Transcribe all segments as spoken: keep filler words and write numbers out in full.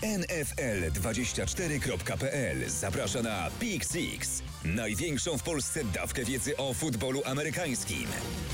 N F L dwadzieścia cztery kropka p l zaprasza na Pick Six, największą w Polsce dawkę wiedzy o futbolu amerykańskim.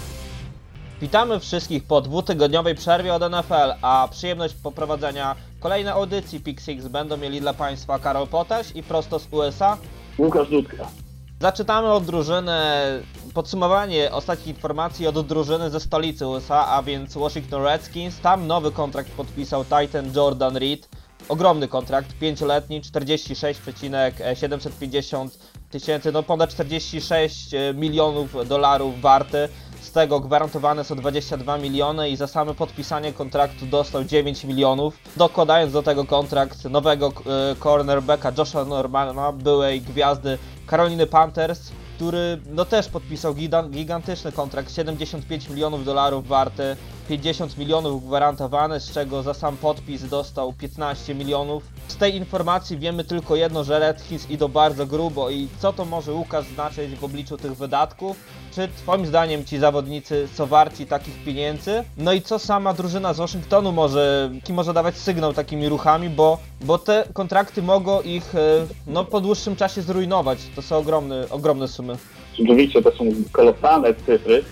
Witamy wszystkich po dwutygodniowej przerwie od N F L, a przyjemność poprowadzenia kolejnej audycji Pick Six będą mieli dla Państwa Karol Potaś i prosto z U S A Łukasz Dudka. Zaczynamy od drużyny, podsumowanie ostatnich informacji od drużyny ze stolicy U S A, a więc Washington Redskins. Tam nowy kontrakt podpisał Titan Jordan Reed. Ogromny kontrakt, pięcioletni, czterdzieści sześć przecinek siedemset pięćdziesiąt tysięcy, no ponad czterdzieści sześć milionów dolarów warty. Z tego gwarantowane są dwadzieścia dwa miliony i za same podpisanie kontraktu dostał dziewięć milionów. Dokładając do tego kontrakt nowego e, cornerbacka Josha Normana, byłej gwiazdy Caroliny Panthers, który no też podpisał gigantyczny kontrakt, siedemdziesiąt pięć milionów dolarów warty, pięćdziesiąt milionów gwarantowane, z czego za sam podpis dostał piętnaście milionów. Z tej informacji wiemy tylko jedno, że Redskins idą bardzo grubo i co to może, Łukasz, znaczyć w obliczu tych wydatków? Czy twoim zdaniem ci zawodnicy są warci takich pieniędzy? No i co sama drużyna z Waszyngtonu może, jaki może dawać sygnał takimi ruchami, bo, bo te kontrakty mogą ich no, po dłuższym czasie zrujnować. To są ogromne, ogromne sumy. Rzeczywiście to są kolosalne cyfry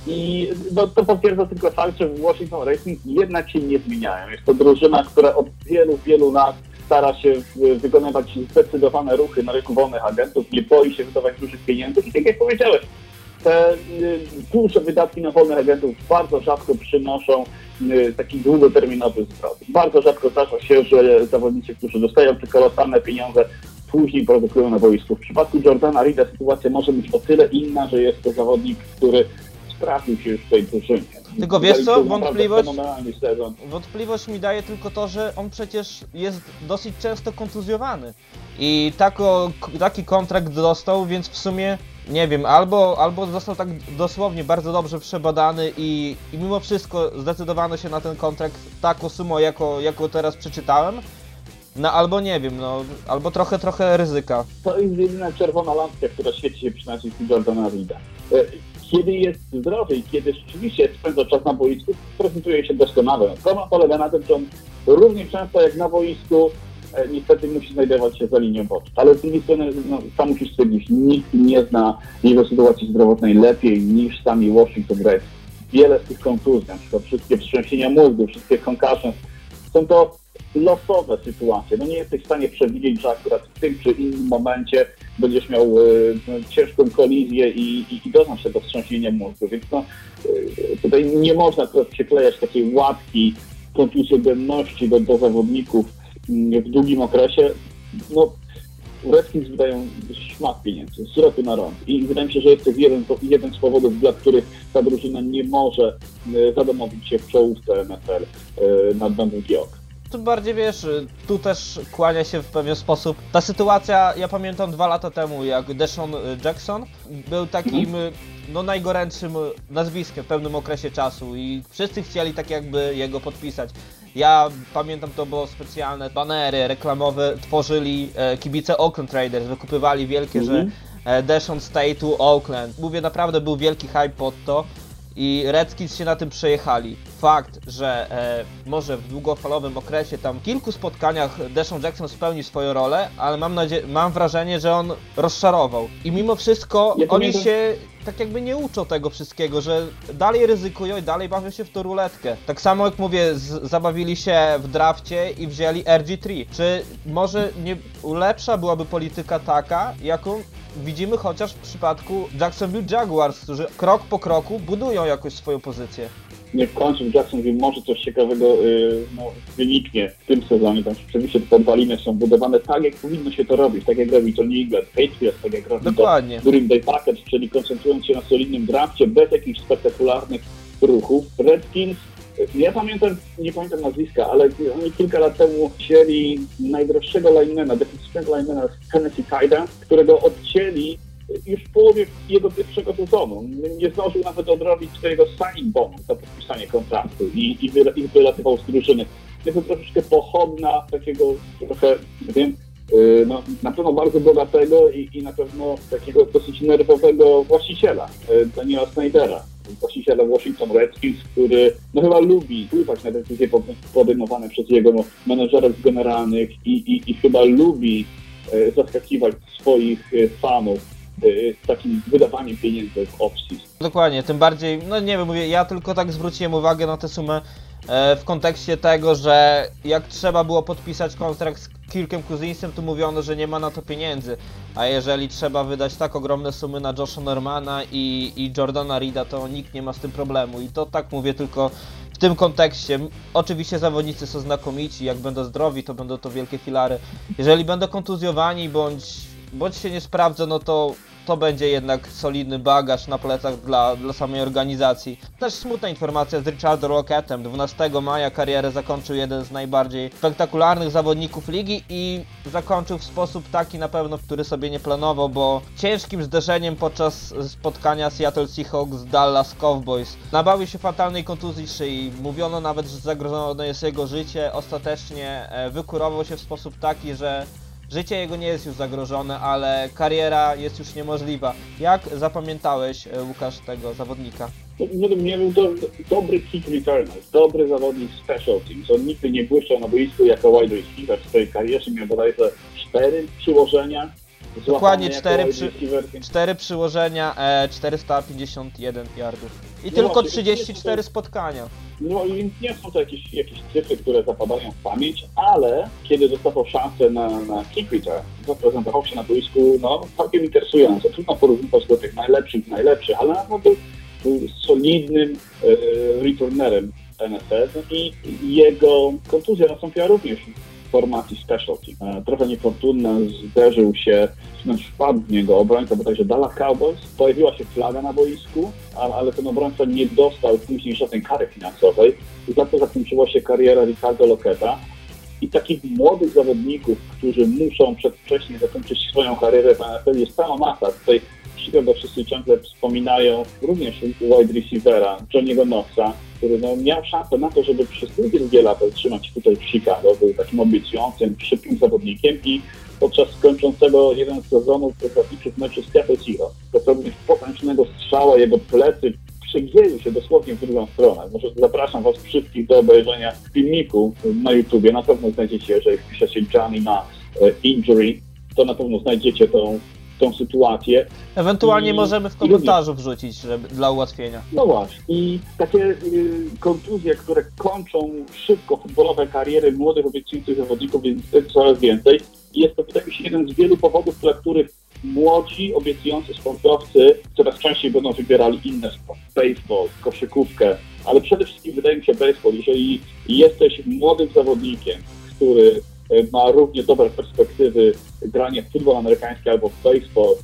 i no, to potwierdza tylko fakt, że Washington Redskins jednak się nie zmieniają. Jest to drużyna, która od wielu, wielu lat stara się wykonywać zdecydowane ruchy na rynku wolnych agentów, nie boi się wydawać dużych pieniędzy i tak jak powiedziałeś, te y, duże wydatki na wolnych agentów bardzo rzadko przynoszą y, taki długoterminowy zwrot. Bardzo rzadko zdarza się, że zawodnicy, którzy dostają te kolosalne pieniądze, później produkują na boisku. W przypadku Jordana Reeda sytuacja może być o tyle inna, że jest to zawodnik, który sprawdził się już w tej drużynie. Tylko wiesz co, wątpliwość, wątpliwość mi daje tylko to, że on przecież jest dosyć często kontuzjowany i tako, taki kontrakt dostał, więc w sumie nie wiem, albo, albo został tak dosłownie bardzo dobrze przebadany i, i mimo wszystko zdecydowano się na ten kontrakt taką sumą, jako, jaką teraz przeczytałem, no albo nie wiem, no albo trochę, trochę ryzyka. To jest jedyna czerwona lampka, która świeci się przy nacisku Jordana Reeda. Kiedy jest zdrowy i kiedy rzeczywiście spędza czas na boisku, prezentuje się doskonale. Problem polega na tym, że on równie często jak na boisku e, niestety musi znajdować się za linią boczną. Ale z drugiej strony, no, sam musisz stwierdzić, nikt nie zna jego sytuacji zdrowotnej lepiej niż sami Washington Redskins. Wiele z tych kontuzji, na przykład wszystkie wstrząsienia mózgu, wszystkie concussions, są to losowe sytuacje. No nie jesteś w stanie przewidzieć, że akurat w tym czy innym momencie będziesz miał y, ciężką kolizję i, i, i doznasz tego wstrząsienia mózgu. Więc no, y, tutaj nie można przyklejać takiej łatki kontuzjogenności do, do zawodników y, w długim okresie. No, Redskins wydają szmat pieniędzy z roku na rok i wydaje mi się, że jest to jeden, jeden z powodów, dla których ta drużyna nie może y, zadomowić się w czołówce N F L y, na długi okres. Tym bardziej wiesz, tu też kłania się w pewien sposób. Ta sytuacja, ja pamiętam dwa lata temu, jak Deshaun Jackson był takim no, najgorętszym nazwiskiem w pewnym okresie czasu i wszyscy chcieli tak jakby jego podpisać. Ja pamiętam, to było specjalne banery reklamowe, tworzyli e, kibice Oakland Raiders, wykupywali wielkie, mm-hmm. że e, Deshaun Stay to Oakland. Mówię, naprawdę był wielki hype pod to. I Redskins się na tym przejechali. Fakt, że e, może w długofalowym okresie, tam kilku spotkaniach Deshaun Jackson spełnił swoją rolę, ale mam nadzie- mam wrażenie, że on rozczarował. I mimo wszystko ja oni się tak jakby nie uczą tego wszystkiego, że dalej ryzykują i dalej bawią się w tą ruletkę. Tak samo jak mówię, z- zabawili się w drafcie i wzięli R G trzy. Czy może nie lepsza byłaby polityka taka, jaką widzimy chociaż w przypadku Jacksonville Jaguars, którzy krok po kroku budują jakoś swoją pozycję. Nie w końcu w Jacksonville może coś ciekawego yy, no, wyniknie w tym sezonie. Tam rzeczywiście te podwaliny są budowane tak, jak powinno się to robić. Tak jak robi to New England Patriots, tak jak robi Dokładnie. to Green Bay Packers, czyli koncentrując się na solidnym drafcie, bez jakichś spektakularnych ruchów. Redskins, ja pamiętam, nie pamiętam nazwiska, ale oni kilka lat temu wzięli najdroższego linemana, defensywnego linemana z Tennessee Titans, którego odcięli już w połowie jego pierwszego sezonu. Nie zdążył nawet odrobić swojego signing bonus za podpisanie kontraktu i, i, wy, i wylatywał z drużyny. Jest to troszeczkę pochodna takiego trochę, wiem, yy, no, na pewno bardzo bogatego i, i na pewno takiego dosyć nerwowego właściciela, yy, Daniela Snydera. właściciela Washington Redskins, który no chyba lubi wpływać na decyzje podejmowane przez jego menedżerów generalnych i, i, i chyba lubi e, zaskakiwać swoich e, fanów e, takim wydawaniem pieniędzy w off-season. Dokładnie, tym bardziej, no nie wiem, mówię, ja tylko tak zwróciłem uwagę na tę sumę e, w kontekście tego, że jak trzeba było podpisać kontrakt z Kirkiem Cousinsem, to mówiono, że nie ma na to pieniędzy, a jeżeli trzeba wydać tak ogromne sumy na Josha Normana i, i Jordana Reeda, to nikt nie ma z tym problemu i to tak mówię tylko w tym kontekście. Oczywiście zawodnicy są znakomici, jak będą zdrowi, to będą to wielkie filary. Jeżeli będą kontuzjowani bądź, bądź się nie sprawdzą, no to to będzie jednak solidny bagaż na plecach dla, dla samej organizacji. Też smutna informacja z Richardem Rocketem. dwunastego maja karierę zakończył jeden z najbardziej spektakularnych zawodników ligi i zakończył w sposób taki na pewno, który sobie nie planował, bo ciężkim zderzeniem podczas spotkania Seattle Seahawks z Dallas Cowboys. Nabawił się fatalnej kontuzji szyi. Mówiono nawet, że zagrożone jest jego życie. Ostatecznie wykurował się w sposób taki, że życie jego nie jest już zagrożone, ale kariera jest już niemożliwa. Jak zapamiętałeś, Łukasz, tego zawodnika? Według mnie był to dobry kick returner, dobry zawodnik special teams. On nigdy nie błyszczał na boisku jako wide receiver w swojej karierze. Miał bodajże cztery przyłożenia. Dokładnie cztery, przy, cztery przyłożenia, e, czterysta pięćdziesiąt jeden yardów. I no tylko właśnie, trzydzieści cztery to spotkania. No i nie są to jakieś, jakieś cyfry, które zapadają w pamięć, ale kiedy dostawał szansę na, na kick return, zaprezentował się na boisku no, całkiem interesująco. Trudno porównywać do tych najlepszych, najlepszych, ale no, był, był solidnym e, returnerem N F L i jego kontuzja nastąpiła również w formacji special team. E, trochę niefortunna, zderzył się, znaczy wpadł w niego obrońca, bodajże Dallas Cowboys. Pojawiła się flaga na boisku, ale, ale ten obrońca nie dostał później żadnej kary finansowej i za to zakończyła się kariera Ricardo Locketa. I takich młodych zawodników, którzy muszą przedwcześnie zakończyć swoją karierę w N F L jest cała masa. Tutaj Chicago wszyscy ciągle wspominają również wide receivera Johnny'ego Knoxa, który no, miał szansę na to, żeby przez długie, długie lata trzymać się tutaj w Chicago. Był takim obiecującym, szybkim zawodnikiem i podczas kończącego jeden z sezonów zasadniczych meczu z Seattle Seahawks dokonał potężnego strzała, jego plecy przegięły się dosłownie w drugą stronę. Może zapraszam Was wszystkich do obejrzenia filmiku na YouTubie. Na pewno znajdziecie, jeżeli wpiszecie Johnny ma injury, to na pewno znajdziecie tą, tą sytuację. Ewentualnie I, możemy w komentarzu wrzucić żeby, dla ułatwienia. No właśnie. I takie y, kontuzje, które kończą szybko futbolowe kariery młodych, obiecujących zawodników, jest coraz więcej. I jest to, wydaje mi się, jeden z wielu powodów, dla których młodzi, obiecujący sportowcy coraz częściej będą wybierali inne sporty. Baseball, koszykówkę, ale przede wszystkim wydaje mi się baseball. Jeżeli jesteś młodym zawodnikiem, który ma równie dobre perspektywy grania w futbol amerykański albo w baseball,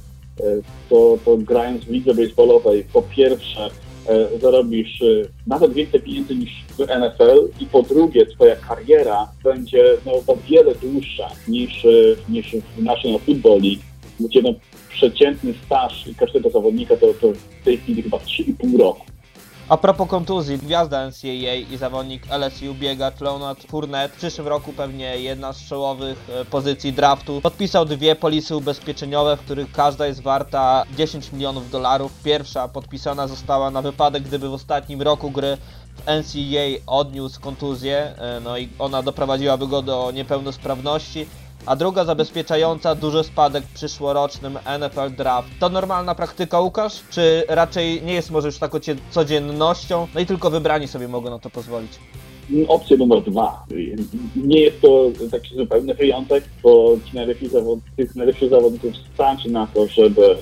to, to grając w lidze baseballowej po pierwsze zarobisz nawet więcej pieniędzy niż w N F L i po drugie twoja kariera będzie no, o wiele dłuższa niż, niż w National Football League, gdzie no, przeciętny staż każdego zawodnika to, to w tej chwili chyba trzy i pół roku. A propos kontuzji, gwiazda N C A A i zawodnik L S U biegacz Leonard Fournette w przyszłym roku pewnie jedna z czołowych pozycji draftu. Podpisał dwie polisy ubezpieczeniowe, w których każda jest warta dziesięć milionów dolarów. Pierwsza podpisana została na wypadek, gdyby w ostatnim roku gry w N C A A odniósł kontuzję, no i ona doprowadziłaby go do niepełnosprawności. A druga zabezpieczająca duży spadek w przyszłorocznym N F L Draft. To normalna praktyka, Łukasz? Czy raczej nie jest może już taką codziennością? No i tylko wybrani sobie mogą na to pozwolić. Opcja numer dwa. Nie jest to taki zupełny wyjątek, bo ci najlepsi zawodnicy, tych najlepszych zawodników starczy na to, żeby,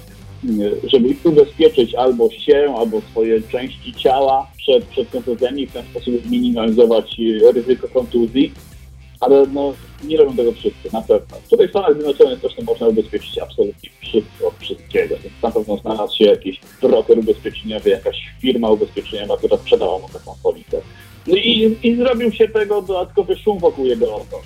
żeby ich ubezpieczyć albo się, albo swoje części ciała przed, przed kontuzjami i w ten sposób zminimalizować ryzyko kontuzji. Ale no, nie robią tego wszyscy, na pewno. Tutaj w Stanach Zjednoczonych też nie można ubezpieczyć absolutnie wszystko, wszystkiego. Więc na pewno znalazł się jakiś broker ubezpieczeniowy, jakaś firma ubezpieczeniowa, która sprzedała mu taką polisę. No i, i zrobił się tego dodatkowy szum wokół jego oko.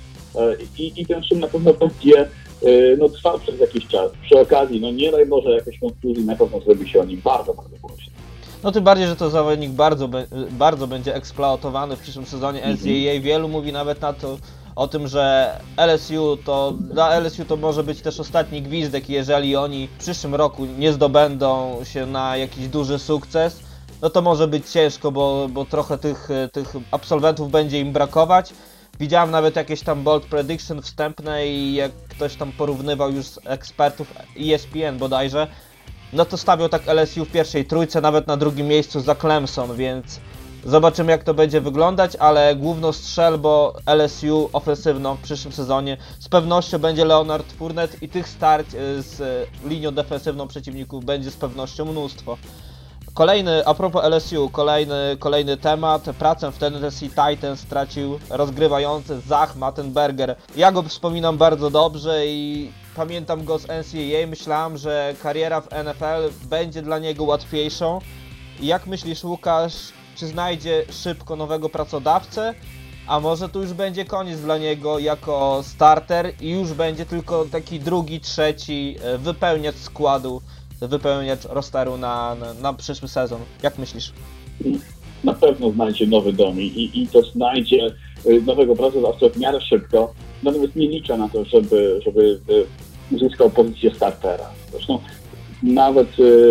I, I ten szum na pewno będzie no, trwał przez jakiś czas. Przy okazji, no nie daj Boże jakiejś konkluzji, na pewno zrobi się o nim bardzo, bardzo głośno. No tym bardziej, że to zawodnik bardzo, bardzo będzie eksploatowany w przyszłym sezonie N C A A. Wielu mówi nawet na to, o tym, że L S U to, dla L S U to może być też ostatni gwizdek, jeżeli oni w przyszłym roku nie zdobędą się na jakiś duży sukces. no to może być ciężko, bo, bo trochę tych, tych absolwentów będzie im brakować. Widziałem nawet jakieś tam bold prediction wstępne i jak ktoś tam porównywał już z ekspertów E S P N bodajże, no to stawiał tak L S U w pierwszej trójce, nawet na drugim miejscu za Clemson, więc zobaczymy jak to będzie wyglądać, ale główną strzelbą L S U ofensywną w przyszłym sezonie z pewnością będzie Leonard Fournette i tych starć z linią defensywną przeciwników będzie z pewnością mnóstwo. Kolejny, a propos L S U, kolejny, kolejny temat. Pracę w Tennessee Titans stracił rozgrywający Zach Mettenberger. Ja go wspominam bardzo dobrze i pamiętam go z N C A A. Myślałem, że kariera w N F L będzie dla niego łatwiejszą. Jak myślisz, Łukasz, czy znajdzie szybko nowego pracodawcę? A może tu już będzie koniec dla niego jako starter i już będzie tylko taki drugi, trzeci wypełniacz składu, wypełniacz rosteru na, na, na przyszły sezon. Jak myślisz? Na pewno znajdzie nowy dom i, i, i to znajdzie nowego pracodawcę w miarę szybko. Natomiast nie liczę na to, żeby, żeby uzyskał pozycję startera. Zresztą nawet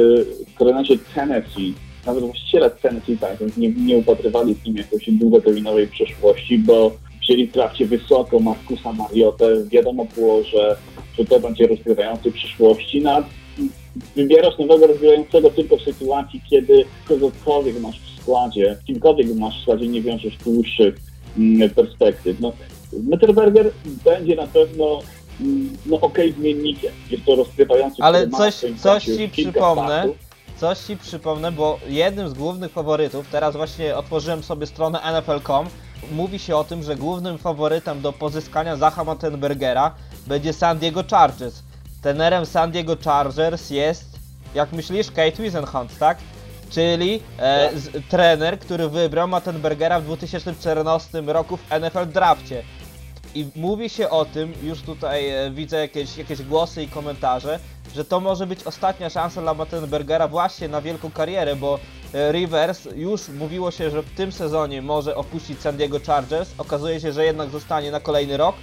w trenerze Tennessee, nawet właściciele Tennessee Titans nie, nie upatrywali w nim jakiejś długoterminowej przyszłości, bo wzięli w trakcie wysoko Marcusa Mariotę. Wiadomo było, że, że to będzie rozgrywający przyszłości. Na Wybierasz nowego rozgrywającego tylko w sytuacji, kiedy kogokolwiek masz w składzie, kimkolwiek masz w składzie, nie wiążesz dłuższych mm, perspektyw. No, Mettenberger będzie na pewno mm, no, okej okay, zmiennikiem. Jest to rozgrywający, ale który ma coś, w swoim coś koncie ci kilka przypomnę, startów. coś ci przypomnę, bo jednym z głównych faworytów, teraz właśnie otworzyłem sobie stronę N F L kropka com, mówi się o tym, że głównym faworytem do pozyskania Zacha Mettenbergera będzie San Diego Chargers. Trenerem San Diego Chargers jest, jak myślisz, Kate Wisenhunt, tak? Czyli e, z, trener, który wybrał Mettenbergera w dwa tysiące czternastym roku w N F L drafcie. I mówi się o tym, już tutaj e, widzę jakieś, jakieś głosy i komentarze, że to może być ostatnia szansa dla Mettenbergera właśnie na wielką karierę, bo e, Rivers już mówiło się, że w tym sezonie może opuścić San Diego Chargers. Okazuje się, że jednak zostanie na kolejny rok.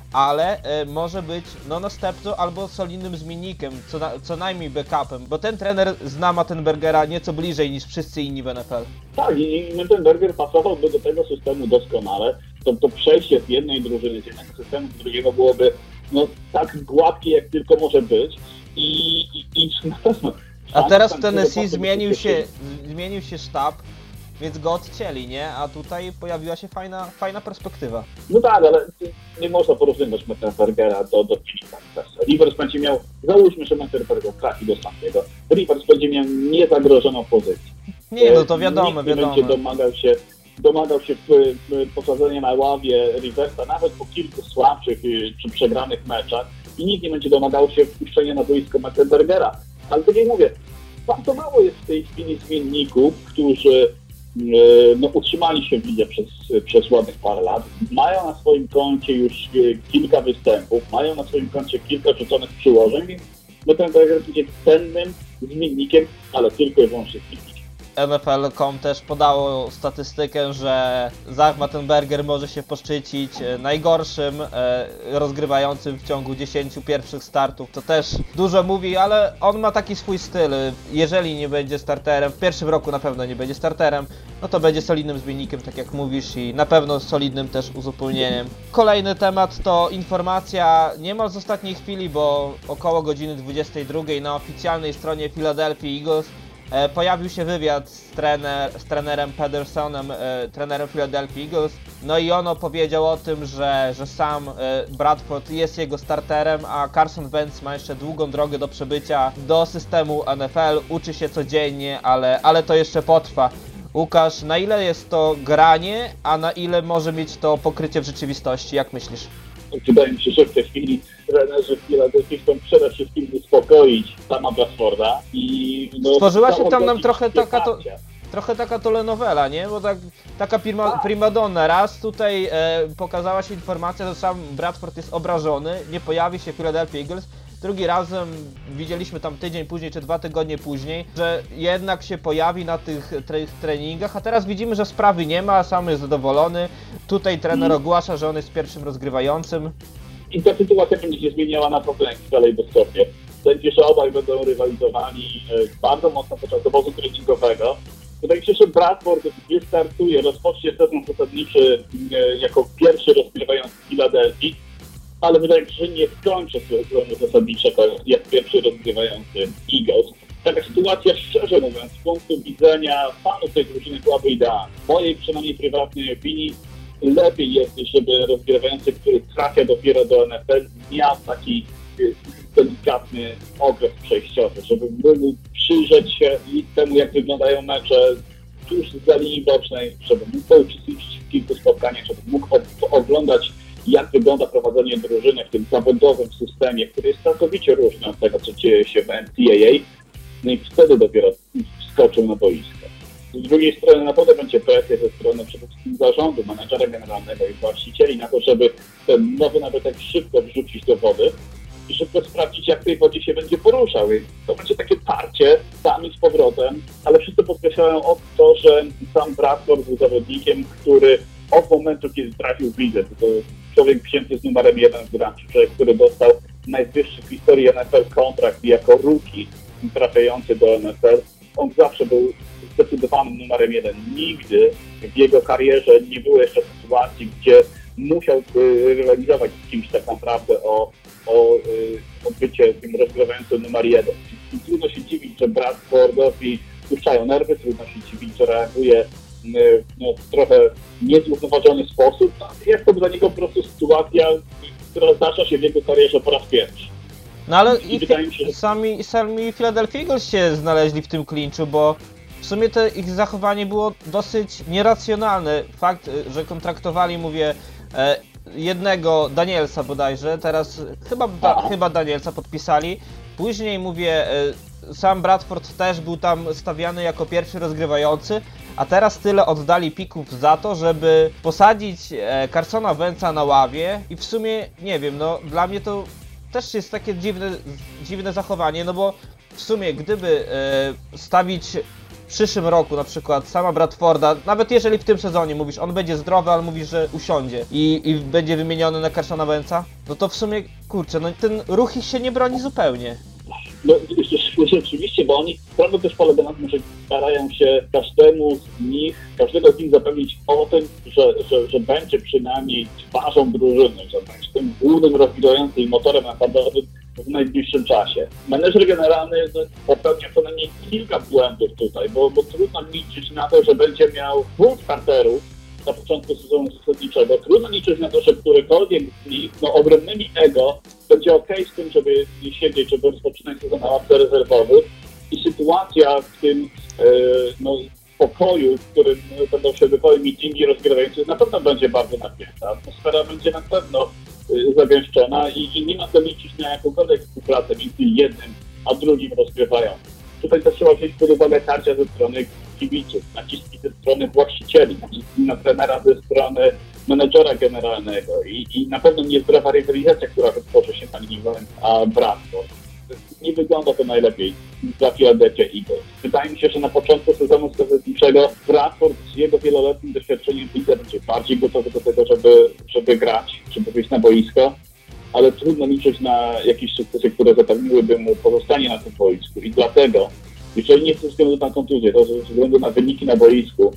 Ale e, może być no następcą albo solidnym zmiennikiem, co, na, co najmniej backupem, bo ten trener zna Mettenbergera nieco bliżej niż wszyscy inni w N F L. Tak, i Mettenberger pasowałby do tego systemu doskonale. To, to przejście z jednej drużyny, z jednego systemu do drugiego byłoby no, tak gładkie, jak tylko może być. I, i, i na pewno... A teraz w Tennessee zmienił się, zmienił się sztab, więc go odcięli, nie? A tutaj pojawiła się fajna, fajna perspektywa. No tak, ale nie można porównywać Mettenbergera do, do Philippa Riversa. Rivers będzie miał, załóżmy, że Mettenberger trafi do Santiego. Rivers będzie miał niezagrożoną pozycję. Nie, no to wiadomo, Nikt nie wiadomo. będzie domagał się, domagał się posadzenia na ławie Riversa, nawet po kilku słabszych czy przegranych meczach i nikt nie będzie domagał się wpuszczenia na boisko Mettenbergera. Ale tak jak mówię, bardzo mało jest w tej chwili zmienników, którzy no, utrzymali się w lidze przez, przez ładnych parę lat, mają na swoim koncie już kilka występów, mają na swoim koncie kilka rzuconych przyłożeń, więc Mettenberger będzie cennym zmiennikiem, ale tylko i wyłącznie zmiennikiem. N F L kropka com też podało statystykę, że Zach Mettenberger może się poszczycić najgorszym e, rozgrywającym w ciągu dziesięciu pierwszych startów. To też dużo mówi, ale on ma taki swój styl. Jeżeli nie będzie starterem, w pierwszym roku na pewno nie będzie starterem, no to będzie solidnym zmiennikiem, tak jak mówisz, i na pewno solidnym też uzupełnieniem. Kolejny temat to informacja niemal z ostatniej chwili, bo około godziny dwudziestej drugiej na oficjalnej stronie Philadelphia Eagles E, pojawił się wywiad z, trener, z trenerem Pedersonem, e, trenerem Philadelphia Eagles. No i on opowiedział o tym, że, że sam e, Bradford jest jego starterem, a Carson Wentz ma jeszcze długą drogę do przebycia do systemu N F L. Uczy się codziennie, ale, ale to jeszcze potrwa. Łukasz, na ile jest to granie, a na ile może mieć to pokrycie w rzeczywistości? Jak myślisz? Wydaje mi się, że w tej chwili trenerzy w Filadelfii chcą przede wszystkim uspokoić sama Bradforda i... No, stworzyła się tam nam trochę taka, to, trochę taka telenowela, nie? Bo tak, taka prima, primadonna. Raz tutaj e, pokazała się informacja, że sam Bradford jest obrażony, nie pojawi się w Philadelphia Eagles. Drugi razem widzieliśmy tam tydzień później, czy dwa tygodnie później, że jednak się pojawi na tych tre treningach, a teraz widzimy, że sprawy nie ma, sam jest zadowolony. Tutaj trener ogłasza, że on jest pierwszym rozgrywającym. I ta sytuacja będzie się zmieniała na problem dalej bezstopnie. Sędziowie obaj będą rywalizowali bardzo mocno podczas obozu treningowego Wydaje mi się, że Bradford wystartuje, rozpocznie sezon zasadniczy e, jako pierwszy rozgrywający w Filadelfii, ale wydaje mi się, że nie skończy sezonu zasadniczego jak pierwszy rozgrywający Eagles. Taka sytuacja, szczerze mówiąc, z punktu widzenia fanów tej drużyny byłaby idealna. W mojej przynajmniej prywatnej opinii lepiej jest, żeby rozgrywający, który trafia dopiero do N F L, miał taki delikatny okres przejściowy, żeby mógł przyjrzeć się temu, jak wyglądają mecze tuż za linii bocznej, żeby mógł uczestniczyć w kilku spotkaniach, żeby mógł oglądać, jak wygląda prowadzenie drużyny w tym zawodowym systemie, który jest całkowicie różny od tego, co dzieje się w N C A A, no i wtedy dopiero wskoczył na boisko. Z drugiej strony naprawdę będzie presja ze strony przede wszystkim zarządu, menedżera generalnego i właścicieli na to, żeby ten nowy nabytek szybko wrzucić do wody i szybko sprawdzić, jak w tej wodzie się będzie poruszał. I to będzie takie tarcie sami z powrotem, ale wszyscy podkreślają o to, że sam Bradford był zawodnikiem, który od momentu, kiedy trafił w ligę, to człowiek wzięty z numerem jeden w draft, człowiek, który dostał najwyższy w historii N F L kontrakt jako rookie trafiający do N F L, on zawsze był zdecydowanym numerem jeden. Nigdy w jego karierze nie było jeszcze sytuacji, gdzie musiał rywalizować z kimś tak naprawdę o, o, o bycie tym rozgrywającym numer jeden. I trudno się dziwić, że Bradfordowi puszczają nerwy, trudno się dziwić, że reaguje no, w trochę niezrównoważony sposób. Jest to dla niego po prostu sytuacja, która zdarza się w jego karierze po raz pierwszy. No ale I i wydaje mi się, że... sami, sami Philadelphia Eagles się znaleźli w tym klinczu, bo w sumie to ich zachowanie było dosyć nieracjonalne. Fakt, że kontraktowali, mówię, e, jednego Danielsa bodajże, teraz chyba, da, chyba Danielsa podpisali. Później, mówię, e, sam Bradford też był tam stawiany jako pierwszy rozgrywający, a teraz tyle oddali pików za to, żeby posadzić e, Carsona Wentz'a na ławie i w sumie, nie wiem, no dla mnie to też jest takie dziwne, dziwne zachowanie, no bo w sumie gdyby e, stawić w przyszłym roku na przykład sama Bradforda, nawet jeżeli w tym sezonie mówisz, on będzie zdrowy, ale mówisz, że usiądzie i, i będzie wymieniony na Carsona Wentz'a, no to w sumie, kurczę, no ten ruch ich się nie broni zupełnie. No, rzeczywiście, bo oni prawda też polega na tym, że starają się każdemu z nich, każdego z nich zapewnić o tym, że, że, że będzie przynajmniej twarzą drużyny, że będzie tym głównym rozwijającym motorem napędowym w najbliższym czasie. Menedżer generalny no, popełnia co najmniej kilka błędów tutaj, bo, bo trudno liczyć na to, że będzie miał dwóch starterów na początku sezonu zasadniczego. Trudno liczyć na to, że którykolwiek z nich, no ogromnymi ego, będzie okej okay z tym, żeby nie siedzieć, żeby rozpoczynać sezon na ławce rezerwowych. I sytuacja w tym e, no, pokoju, w którym będą się odbywały meetingi rozgrywające, na pewno będzie bardzo napięta. Atmosfera będzie na pewno e, zagęszczona i, i nie ma co liczyć na jakąkolwiek współpracę między jednym a drugim rozgrywającym. Tutaj też trzeba wziąć pod uwagę tarcia ze strony kibiców, naciski ze strony właścicieli, naciski na trenera ze strony menedżera generalnego i, i na pewno niezdrowa rywalizacja, która wytworzy się na linii a Bradford. Nie wygląda to najlepiej dla Philadelphia Eagles. Wydaje mi się, że na początku sezonu zasadniczego Bradford z jego wieloletnim doświadczeniem w lidze będzie bardziej gotowy do tego, żeby, żeby grać, żeby wyjść na boisko, ale trudno liczyć na jakieś sukcesy, które zapewniłyby mu pozostanie na tym boisku i dlatego, jeżeli nie ze względu na kontuzję, to ze względu na wyniki na boisku,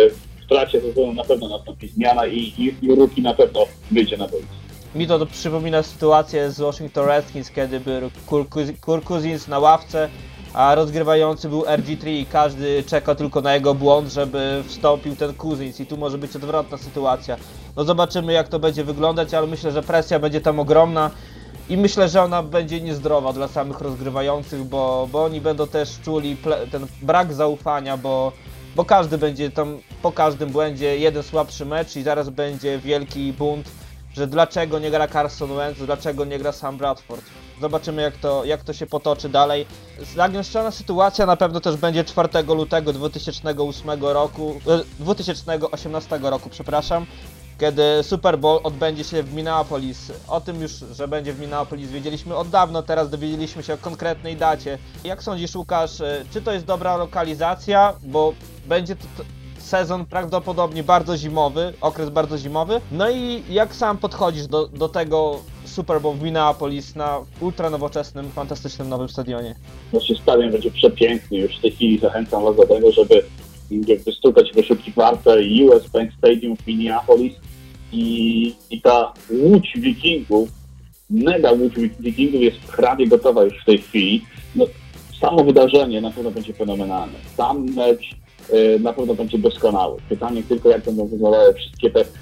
w trakcie sezonu na pewno nastąpi zmiana i, i, i Rookie na pewno wyjdzie na boisko. Mi to, to przypomina sytuację z Washington Redskins, kiedy był Kirk Cousins na ławce, a rozgrywający był R G trzy i każdy czeka tylko na jego błąd, żeby wstąpił ten Cousins i tu może być odwrotna sytuacja. No zobaczymy, jak to będzie wyglądać, ale myślę, że presja będzie tam ogromna i myślę, że ona będzie niezdrowa dla samych rozgrywających, bo, bo oni będą też czuli ten brak zaufania, bo, bo każdy będzie tam po każdym błędzie jeden słabszy mecz i zaraz będzie wielki bunt, że dlaczego nie gra Carson Wentz, dlaczego nie gra sam Bradford. Zobaczymy, jak to, jak to się potoczy dalej. Zagęszczona sytuacja na pewno też będzie czwartego lutego dwa tysiące ósmego roku, dwa tysiące osiemnastego roku, przepraszam, kiedy Super Bowl odbędzie się w Minneapolis. O tym już, że będzie w Minneapolis, wiedzieliśmy od dawna, teraz dowiedzieliśmy się o konkretnej dacie. Jak sądzisz, Łukasz, czy to jest dobra lokalizacja, bo będzie to sezon prawdopodobnie bardzo zimowy, okres bardzo zimowy. No i jak sam podchodzisz do, do tego Super Bowl w Minneapolis na ultra nowoczesnym, fantastycznym nowym stadionie? Znaczy stadion będzie przepiękny, już w tej chwili zachęcam Was do tego, żeby wystukać wyszukiwarkę U S Bank Stadium w Minneapolis i, i ta łódź Wikingów, mega łódź Wikingów jest prawie gotowa już w tej chwili. No, samo wydarzenie na pewno będzie fenomenalne. Sam mecz y, na pewno będzie doskonały. Pytanie tylko, jak będą wyglądały wszystkie te y,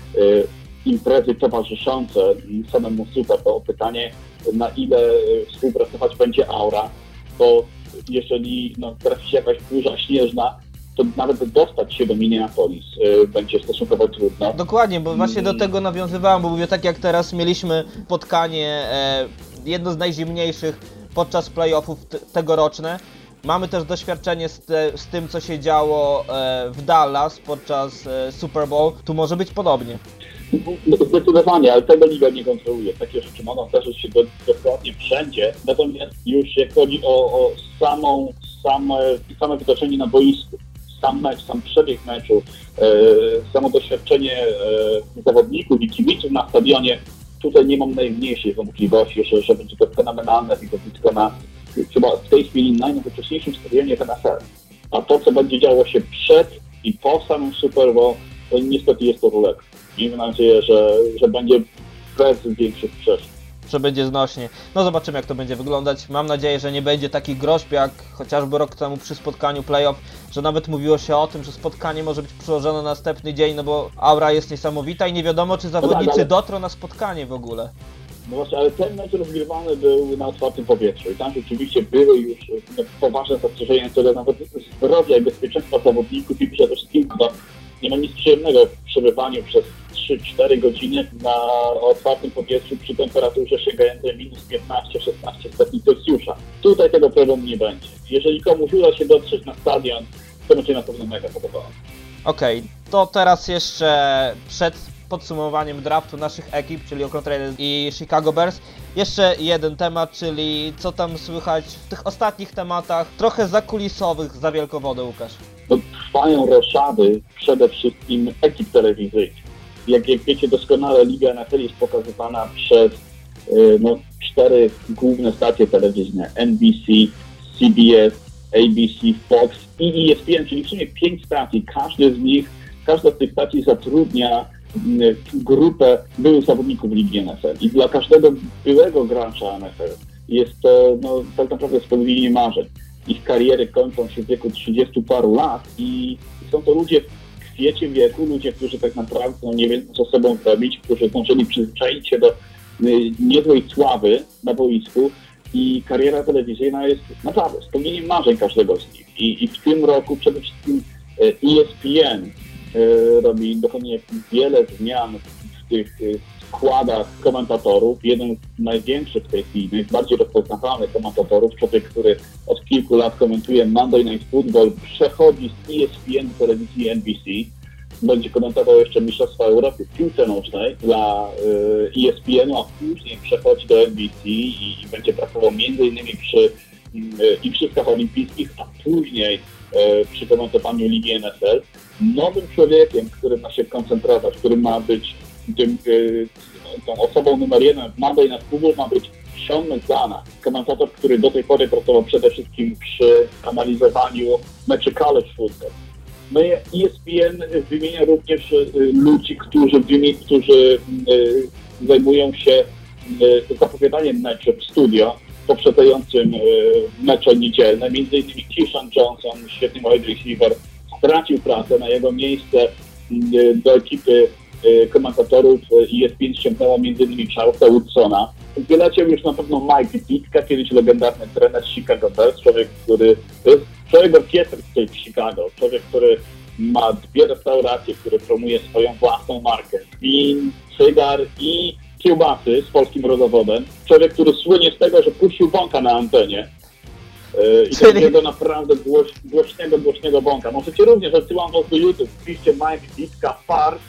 imprezy towarzyszące samemu Super Bowl. Pytanie, na ile współpracować będzie Aura, bo jeżeli no, trafi się jakaś burza śnieżna, to nawet dostać się do Minneapolis y, będzie stosunkowo trudno. Dokładnie, bo właśnie do tego nawiązywałem, bo mówię, tak jak teraz mieliśmy spotkanie, e, jedno z najzimniejszych podczas playoffów t- tegoroczne. Mamy też doświadczenie z, te, z tym, co się działo e, w Dallas podczas e, Super Bowl. Tu może być podobnie. Zdecydowanie, ale tego liga nie kontroluje. Takie rzeczy mogą zdarzyć się do, dokładnie wszędzie. Natomiast już jak chodzi o, o samą, same, same wydarzenie na boisku, sam mecz, sam przebieg meczu, e, samo doświadczenie e, zawodników i kibiców na stadionie, tutaj nie mam najmniejszej wątpliwości, że, że będzie to fenomenalne widowisko na chyba w tej chwili najnowocześniejszym stadionie w N F L. A to, co będzie działo się przed i po samym Super Bowl, to niestety jest to ruleta. Miejmy nadzieję, że, że będzie bez większych przeszkód. Że będzie znośnie. No zobaczymy, jak to będzie wyglądać. Mam nadzieję, że nie będzie takich groźb jak chociażby rok temu przy spotkaniu playoff, że nawet mówiło się o tym, że spotkanie może być przełożone na następny dzień, no bo aura jest niesamowita i nie wiadomo, czy zawodnicy no tak, ale... dotrą na spotkanie w ogóle. No właśnie, ale ten mecz rozgrywany był na otwartym powietrzu i tam rzeczywiście były już no, poważne zastrzeżenia co do nawet zdrowia i bezpieczeństwa zawodników i przede wszystkim no, nie ma nic przyjemnego w przebywaniu przez trzy cztery godziny na otwartym powietrzu przy temperaturze sięgającej minus piętnaście szesnaście stopni Celsjusza. Tutaj tego problemu nie będzie. Jeżeli komuś uda się dotrzeć na stadion, to będzie na pewno mega podobało. Okej, okay, to teraz jeszcze przed podsumowaniem draftu naszych ekip, czyli Oakland Raiders i Chicago Bears, jeszcze jeden temat, czyli co tam słychać w tych ostatnich tematach, trochę zakulisowych za wielką wodę, Łukasz. No, trwają roszady przede wszystkim ekip telewizyjnych. Jak, jak wiecie doskonale, Liga N F L jest pokazywana przez y, no, cztery główne stacje telewizyjne: N B C, C B S, A B C, Fox i E S P N, czyli w sumie pięć stacji. Każdy z nich, każda z tych stacji zatrudnia y, grupę byłych zawodników Ligi N F L. I dla każdego byłego gracza N F L jest to no, tak naprawdę spełnienie marzeń. Ich kariery kończą się w wieku trzydziestu paru lat i są to ludzie w kwiecie wieku, ludzie, którzy tak naprawdę no, nie wiedzą, co z sobą zrobić, którzy zdążyli przyzwyczaić się do y, niezłej sławy na boisku i kariera telewizyjna jest naprawdę spełnieniem marzeń każdego z nich. I, i w tym roku przede wszystkim y, E S P N y, robi dokonuje wiele zmian w tych y, składach komentatorów. Jeden z największych w tej chwili, najbardziej rozpoznawalnych komentatorów, człowiek, który od kilku lat komentuje Monday Night Football, przechodzi z E S P N do telewizji N B C. Będzie komentował jeszcze Mistrzostwa Europy w piłce nożnej dla y, E S P N u, a później przechodzi do N B C i, i będzie pracował między innymi przy y, Igrzyskach Olimpijskich, a później y, przy komentowaniu Ligi N F L. Nowym człowiekiem, który ma się koncentrować, który ma być tym, y, tą osobą numer jeden w Monday Night Football, ma być Sean McDonough, komentator, który do tej pory pracował przede wszystkim przy analizowaniu meczy college football. No i E S P N wymienia również y, ludzi, którzy, którzy y, zajmują się y, zapowiadaniem meczy w studio poprzedzającym y, mecze niedzielne. Między innymi Keyshawn Johnson, świetny wide receiver, stracił pracę. Na jego miejsce y, do ekipy y, komentatorów E S P N ściągnęło między innymi Charlesa Woodsona. Wyleciał już na pewno Mike Ditka, kiedyś legendarny trener Chicago Bears, człowiek, który to jest człowiek orkiestry w Chicago, człowiek, który ma dwie restauracje, który promuje swoją własną markę, win, cygar i kiełbasy z polskim rodowodem. Człowiek, który słynie z tego, że puścił bąka na antenie. Yy, I Czyli... takiego naprawdę głoś, głośnego, głośnego bąka. Możecie również, odsyłam was do YouTube, wpiszcie Mike Ditka Fart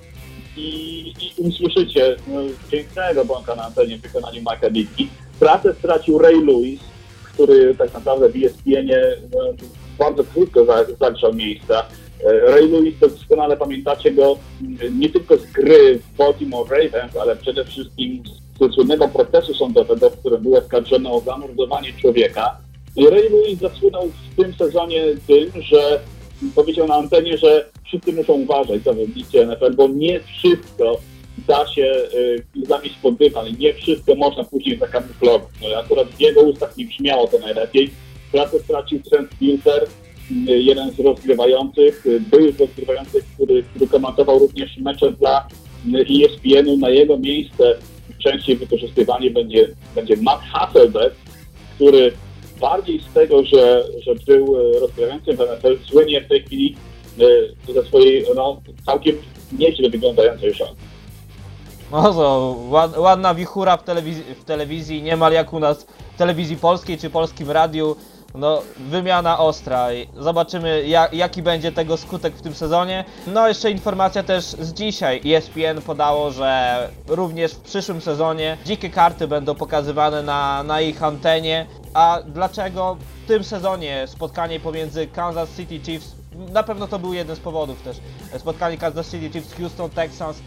i, i usłyszycie no, pięknego bąka na antenie w wykonaniu Mike'a Ditki. Pracę stracił Ray Lewis, który tak naprawdę w E S P N-ie no, bardzo krótko zagrzał miejsca. Ray Lewis, to doskonale pamiętacie go nie tylko z gry w Baltimore Ravens, ale przede wszystkim z słynnego procesu sądowego, w którym był oskarżony o zamordowanie człowieka. I Ray Lewis zasłynął w tym sezonie tym, że powiedział na antenie, że wszyscy muszą uważać, zawodnicy N F L, bo nie wszystko da się y, zamieść pod dywan i nie wszystko można później zakamuflować. No, akurat w jego ustach nie brzmiało to najlepiej. Pracę stracił Trent Dilfer, y, jeden z rozgrywających, y, byłych rozgrywających, który, który komentował również mecze dla y, E S P N-u. Na jego miejsce częściej wykorzystywany będzie, będzie Matt Hasselbeck, który bardziej z tego, że, że był rozgrywającym w N F L, słynie w tej chwili y, ze swojej no, całkiem nieźle wyglądającej szans. No to ład, ładna wichura w telewizji, w telewizji, niemal jak u nas w telewizji polskiej czy polskim radiu. No, wymiana ostra. Zobaczymy, jak, jaki będzie tego skutek w tym sezonie. No, jeszcze informacja też z dzisiaj. E S P N podało, że również w przyszłym sezonie dzikie karty będą pokazywane na, na ich antenie. A dlaczego w tym sezonie spotkanie pomiędzy Kansas City Chiefs, na pewno to był jeden z powodów też, spotkanie Kansas City Chiefs Houston Texans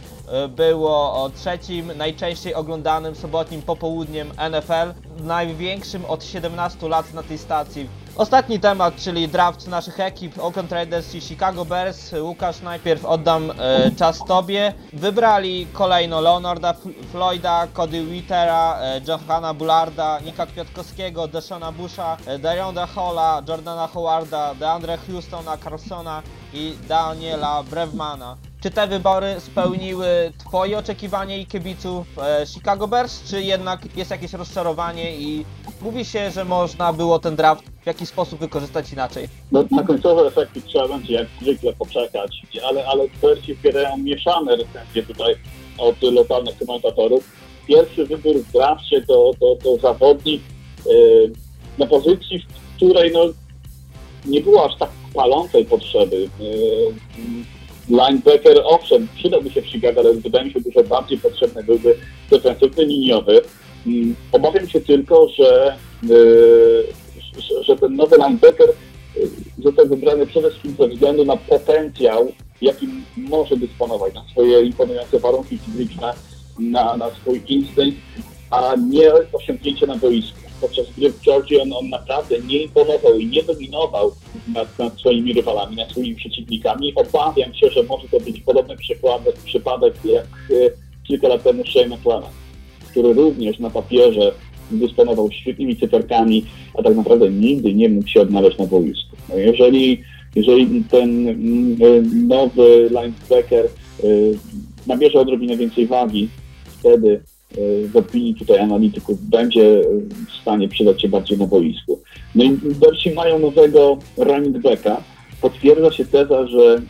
było o trzecim najczęściej oglądanym sobotnim popołudniem N F L, największym od siedemnastu lat na tej stacji. Ostatni temat, czyli draft naszych ekip, Oakland Raiders i Chicago Bears. Łukasz, najpierw oddam e, czas Tobie. Wybrali kolejno Leonarda Floyda, Cody Whittera, e, Johana Bullarda, Nika Kwiatkowskiego, Deshona Busha, e, Dariona Halla, Jordana Howarda, DeAndre Houstona, Carsona i Daniela Brevmana. Czy te wybory spełniły Twoje oczekiwania i kibiców e, Chicago Bears, czy jednak jest jakieś rozczarowanie i mówi się, że można było ten draft w jakiś sposób wykorzystać inaczej? No, na końcowe efekty trzeba będzie jak zwykle poczekać, ale, ale Bearsi wspierają mieszane recenzje tutaj od lokalnych komentatorów. Pierwszy wybór w drafcie to, to, to zawodnik yy, na pozycji, w której no, nie było aż tak palącej potrzeby. Yy, Linebacker, owszem, przydałby się w Chicago, ale wydaje mi się, że dużo bardziej potrzebny byłby defensywny liniowy. Um, obawiam się tylko, że, yy, że, że ten nowy linebacker yy, został wybrany przede wszystkim ze względu na potencjał, jakim może dysponować, na swoje imponujące warunki fizyczne, na, na swój instynkt, a nie osiągnięcie na boisku. Podczas gry w Georgii on, on naprawdę nie imponował i nie dominował nad, nad swoimi rywalami, nad swoimi przeciwnikami. Obawiam się, że może to być podobny przykład, przypadek jak e, kilka lat temu Shane McClellan, który również na papierze dysponował świetnymi cyferkami, a tak naprawdę nigdy nie mógł się odnaleźć na boisku. No jeżeli, jeżeli ten mm, nowy linebacker y, nabierze odrobinę więcej wagi, wtedy w opinii tutaj analityków będzie w stanie przydać się bardziej na boisku. No i Bearsi mają nowego running backa. Potwierdza się teza, że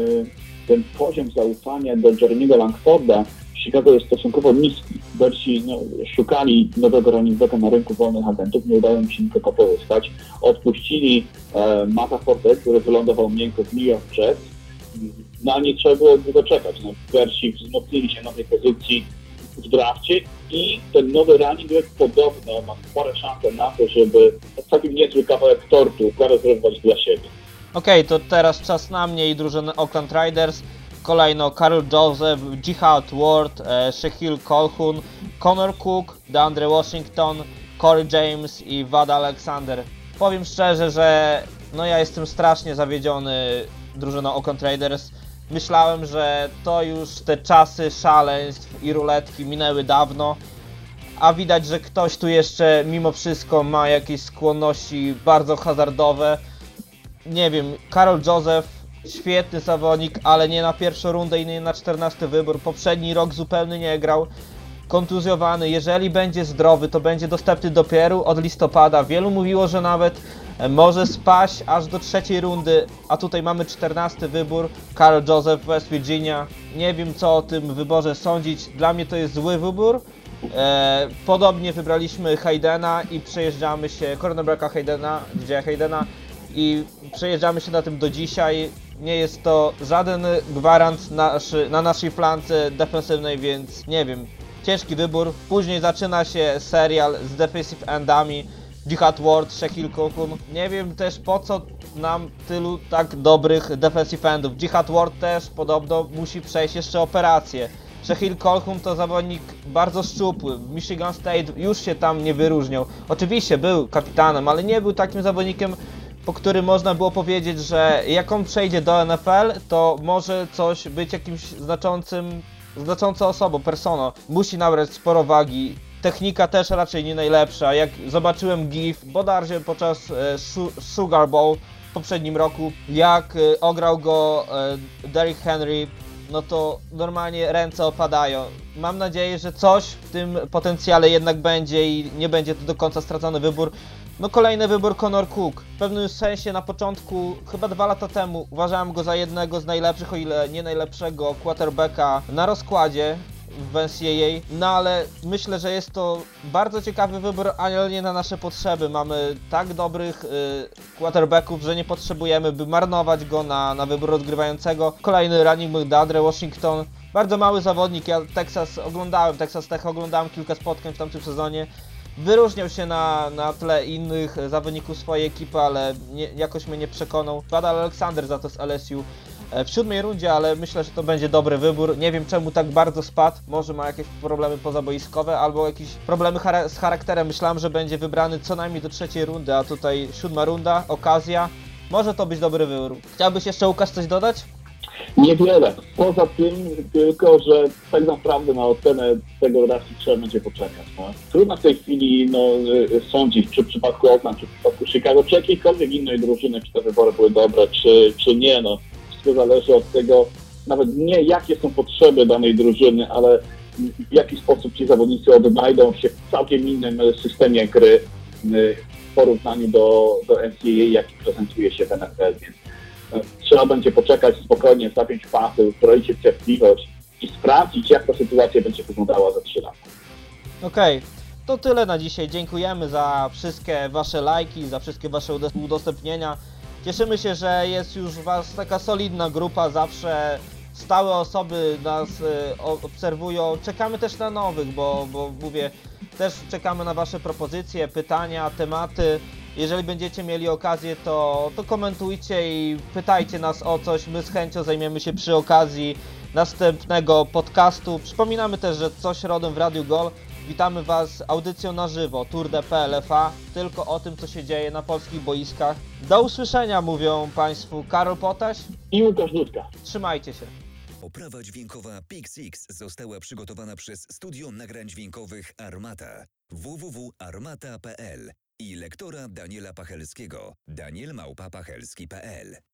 ten poziom zaufania do Jeremy'ego Langforda w Chicago jest stosunkowo niski. Bearsi no, szukali nowego running backa na rynku wolnych agentów, nie udało im się nikogo pozyskać. Odpuścili e, Matta Forte, który wylądował miękko w New York Jets. No a nie trzeba było długo czekać. No, Bearsi wzmocnili się na tej pozycji w drafcie i ten nowy running back podobno ma spore szanse na to, żeby całkiem niezły kawałek tortu zarezerwować dla siebie. Okej, okay, to teraz czas na mnie i drużynę Oakland Raiders. Kolejno Karl Joseph, Jihad Ward, e, Shaquille Colquhoun, Connor Cook, DeAndre Washington, Corey James i Wada Alexander. Powiem szczerze, że no ja jestem strasznie zawiedziony drużyną Oakland Raiders. Myślałem, że to już te czasy szaleństw i ruletki minęły dawno, a widać, że ktoś tu jeszcze mimo wszystko ma jakieś skłonności bardzo hazardowe. Nie wiem, Karl Joseph, świetny zawodnik, ale nie na pierwszą rundę i nie na czternasty wybór. Poprzedni rok zupełnie nie grał, kontuzjowany. Jeżeli będzie zdrowy, to będzie dostępny dopiero od listopada. Wielu mówiło, że nawet może spaść aż do trzeciej rundy, a tutaj mamy czternasty wybór, Karl Joseph, West Virginia. Nie wiem, co o tym wyborze sądzić, dla mnie to jest zły wybór. E, podobnie wybraliśmy Haydena i przejeżdżamy się, cornerbacka Haydena, D J Haydena i przejeżdżamy się na tym do dzisiaj. Nie jest to żaden gwarant naszy, na naszej flance defensywnej, więc nie wiem, ciężki wybór. Później zaczyna się serial z defensive endami, Jihad Ward, Shaquille Colquhoun. Nie wiem też, po co nam tylu tak dobrych defensive endów. Jihad Ward też podobno musi przejść jeszcze operację. Shaquille Colquhoun to zawodnik bardzo szczupły. W Michigan State już się tam nie wyróżniał. Oczywiście był kapitanem, ale nie był takim zawodnikiem po którym można było powiedzieć, że jak on przejdzie do N F L, to może coś być jakimś znaczącym, znaczącą osobą, personą. Musi nabrać sporo wagi. Technika też raczej nie najlepsza. Jak zobaczyłem gif bodajże podczas e, Sugar Bowl w poprzednim roku, jak e, ograł go e, Derrick Henry, no to normalnie ręce opadają. Mam nadzieję, że coś w tym potencjale jednak będzie i nie będzie to do końca stracony wybór. No kolejny wybór Connor Cook. W pewnym sensie na początku, chyba dwa lata temu, uważałem go za jednego z najlepszych, o ile nie najlepszego quarterbacka na rozkładzie w N C A A, no ale myślę, że jest to bardzo ciekawy wybór, ale nie na nasze potrzeby. Mamy tak dobrych y, quarterbacków, że nie potrzebujemy, by marnować go na, na wybór odgrywającego. Kolejny running back Deandre Washington, bardzo mały zawodnik. Ja Texas oglądałem, Texas Tech oglądałem kilka spotkań w tamtym sezonie. Wyróżniał się na, na tle innych zawodników swojej ekipy, ale nie, jakoś mnie nie przekonał. Badal Alexander za to z L S U w siódmej rundzie, ale myślę, że to będzie dobry wybór. Nie wiem czemu tak bardzo spadł, może ma jakieś problemy pozaboiskowe albo jakieś problemy chara- z charakterem. Myślałem, że będzie wybrany co najmniej do trzeciej rundy, a tutaj siódma runda, okazja. Może to być dobry wybór. Chciałbyś jeszcze, Łukasz, coś dodać? Niewiele. Poza tym tylko, że tak naprawdę na ocenę tego draftu trzeba będzie poczekać. No. Trudno w tej chwili no, sądzić, czy w przypadku Oakland, czy w przypadku Chicago, czy jakiejkolwiek innej drużyny, czy te wybory były dobre, czy, czy nie. No. Wszystko zależy od tego, nawet nie jakie są potrzeby danej drużyny, ale w jaki sposób ci zawodnicy odnajdą się w całkiem innym systemie gry w porównaniu do, do N C A A, jaki prezentuje się w N F L. Więc trzeba będzie poczekać spokojnie, zapiąć pasy, uzbroić się w cierpliwość i sprawdzić, jak ta sytuacja będzie wyglądała za trzy lata. Okej, okay. To tyle na dzisiaj. Dziękujemy za wszystkie wasze lajki, za wszystkie wasze udostępnienia. Cieszymy się, że jest już was taka solidna grupa, zawsze stałe osoby nas y, obserwują. Czekamy też na nowych, bo, bo mówię, też czekamy na wasze propozycje, pytania, tematy. Jeżeli będziecie mieli okazję, to, to komentujcie i pytajcie nas o coś. My z chęcią zajmiemy się przy okazji następnego podcastu. Przypominamy też, że co środę w Radiu Gol witamy was audycją na żywo Tour de P L F A, tylko o tym, co się dzieje na polskich boiskach. Do usłyszenia, mówią państwu Karol Potaś i Łukasz Dudka. Trzymajcie się. Oprawa dźwiękowa Pixix została przygotowana przez Studio Nagrań Dźwiękowych Armata w w w kropka armata kropka p l i lektora Daniela Pachelskiego daniel małpa pachelski kropka p l.